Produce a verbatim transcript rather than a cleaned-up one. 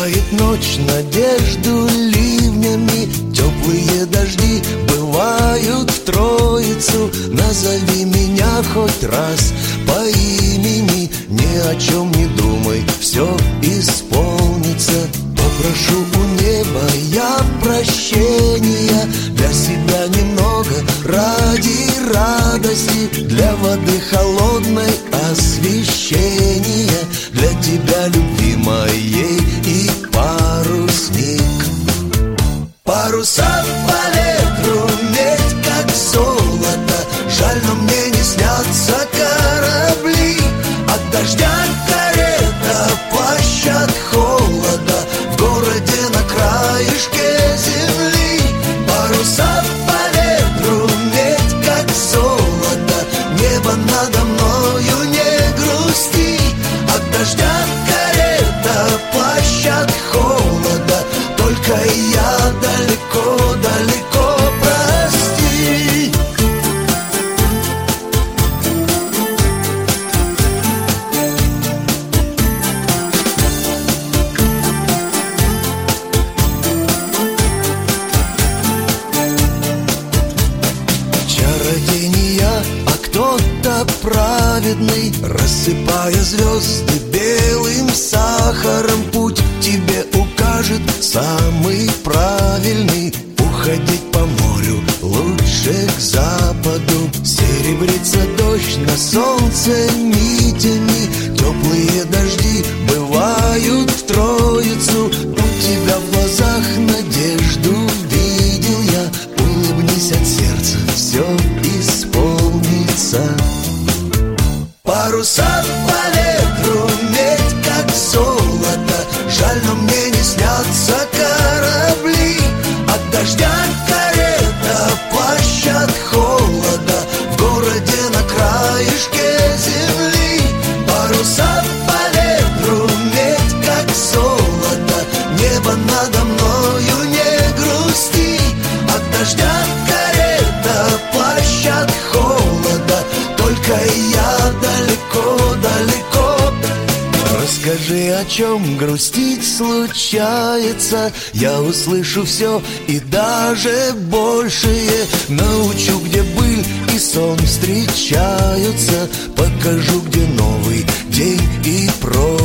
Убивает ночь надежду ливнями, теплые дожди бывают в Троицу. Назови меня хоть раз по имени, ни о чем не думай, все исполнится. Попрошу у неба я прощения, для себя немного ради радости, для воды холодной освещения, для тебя любви моей и парусник. Паруса по ветру, медь как золото, жаль, но мне не снятся корабли. От дождя карета, плащ от холода, в городе на краешке земли. Паруса по ветру, медь как золото, небо надо мною, не грусти. От дождя карета, плащ от холода, только я далеко-далеко, прости. Чародей не я, а кто-то праведный, рассыпая звезды белым сахаром, путь тебе укажет самый правильный. Уходить по морю лучше к западу, серебрится дождь на солнце нитями, теплые дожди бывают в Троицу. У тебя в глазах надежду видел я, улыбнись от сердца, все исполнится. Паруса по ветру, медь как золото, жаль, но мне не снятся корабли. От дождя карета, плащ от холода, в городе на краешке земли. Паруса по ветру, медь как золото, небо надо мною, не грусти. От дождя карета, плащ от холода, только я далеко-далеко. Расскажи, о чем грустить случается, я услышу все и даже большее. Научу, где быль и сон встречаются, покажу, где новый день и прочь.